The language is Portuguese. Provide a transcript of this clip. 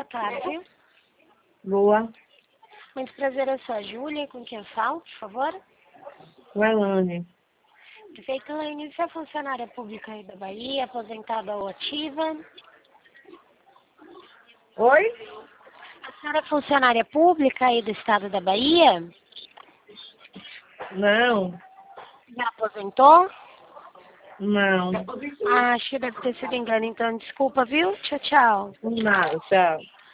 tarde. Boa. Muito prazer, eu sou a Júlia. Com quem eu falo, por favor? O Elane. Perfeito, Elaine. Você é funcionária pública aí da Bahia, aposentada ou ativa? Oi? A senhora é funcionária pública aí do estado da Bahia? Não. Já aposentou? Não. Ah, acho que deve ter sido engano, então desculpa, viu? Tchau, tchau. Nada, tchau.